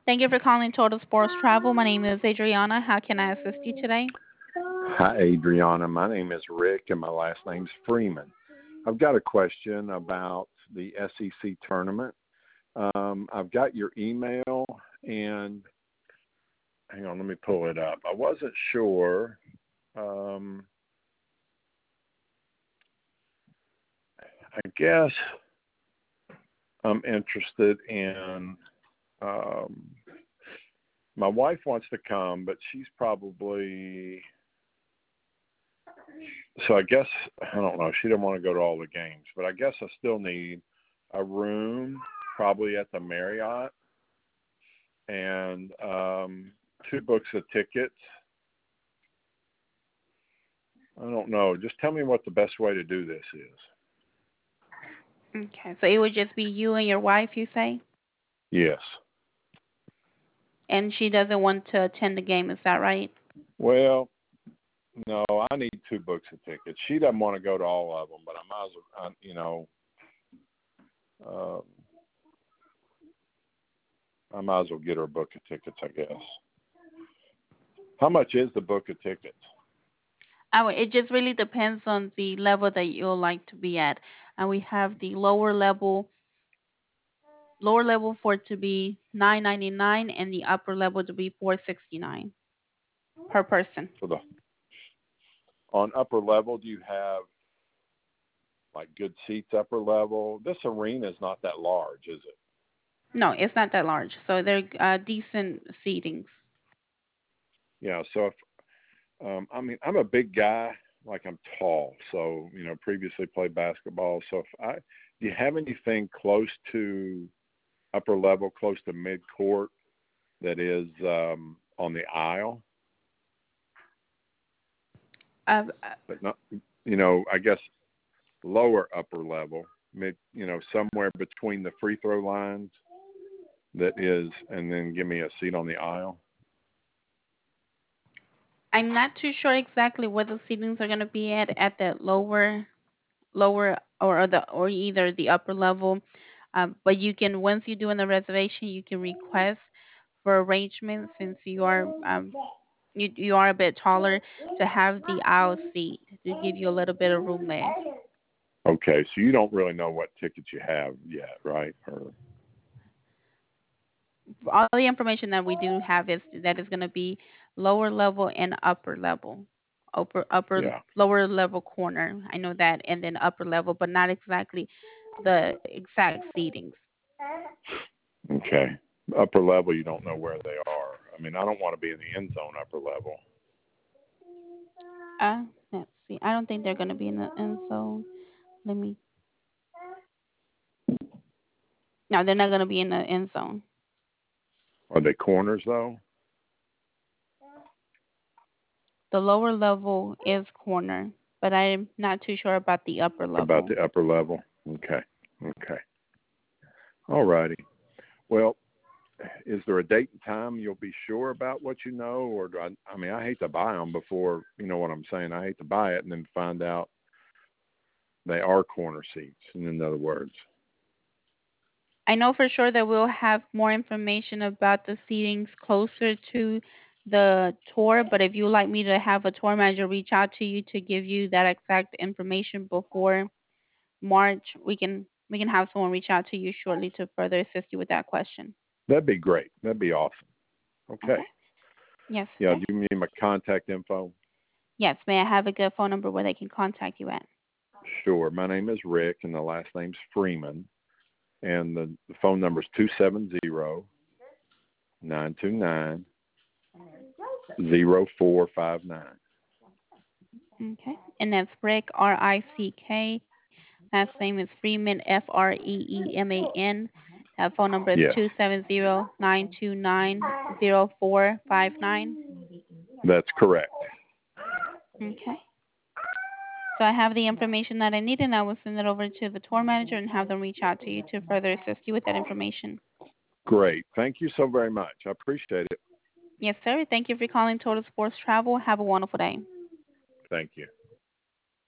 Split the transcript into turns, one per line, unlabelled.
Thank you for calling Total Sports Travel. My name is Adriana. How can I assist you today?
Hi, Adriana. My name is Rick, and my last name's Freeman. I've got a question about the SEC tournament. I've got your email, and hang on, let me pull it up. I wasn't sure. Um, I guess I'm interested in. Um, my wife wants to come, but she's probably. So I guess I don't know. She didn't want to go to all the games, but I guess I still need a room, probably at the Marriott, and two books of tickets. I don't know. Just tell me what the best way to do this is.
Okay, so it would just be you and your wife, you say?
Yes.
And she doesn't want to attend the game, is that right?
Well, no, I need two books of tickets. She doesn't want to go to all of them, but I might as well, uh, I might as well get her a book of tickets, I guess. How much is the book of tickets?
It just really depends on the level that you'll like to be at. And we have the lower level for it to be 9.99 and the upper level to be 4.69 per person.
For the on upper level, do you have like good seats upper level? This arena is not that large, is it?
No, it's not that large, so they're decent seatings.
Yeah. So if I mean, I'm a big guy, like I'm tall, so previously played basketball. So do you have anything close to upper level, close to mid court that is on the aisle,
Uh,
but not, I guess lower upper level, mid, somewhere between the free throw lines that is, and then give me a seat on the aisle.
I'm not too sure exactly where the seatings are going to be at the lower or either the upper level. But you can, once you do in the reservation, you can request for arrangements since you are a bit taller to have the aisle seat to give you a little bit of room there.
Okay, so you don't really know what tickets you have yet, right? Or
All the information that we do have is that is going to be lower level and upper level.
yeah.
Lower level corner. I know that, and then upper level, but not exactly the exact seatings.
Okay. Upper level, you don't know where they are. I mean, I don't want to be in the end zone upper level.
Let's see. I don't think they're going to be in the end zone. Let me. No, they're not going to be in the end zone.
Are they corners though?
The lower level is corner, but I'm not too sure about the upper
About
level.
the upper level? Okay. Okay. All righty. Well, is there a date and time you'll be sure about what you know, or do I mean, I hate to buy them before, you know what I'm saying? I hate to buy it and then find out they are corner seats, in other words.
I know for sure that we'll have more information about the seatings closer to the tour, but if you would like me to have a tour manager reach out to you to give you that exact information before March, we can have someone reach out to you shortly to further assist you with that question.
That'd be great. That'd be awesome. Okay.
Okay. Yes.
Yeah,
Okay.
do you need my contact info?
Yes. May I have a good phone number where they can contact you at?
Sure. My name is Rick, and the last name's Freeman. And the phone number is 270-929-0459.
Okay. And that's Rick, Rick. Last name is Freeman, Freeman. That phone number is
Yes,
270-929-0459.
that's correct.
Okay. So I have the information that I need, and I will send it over to the tour manager and have them reach out to you to further assist you with that information.
Great. Thank you so very much. I appreciate it.
Yes, sir. Thank you for calling Total Sports Travel. Have a wonderful day.
Thank you.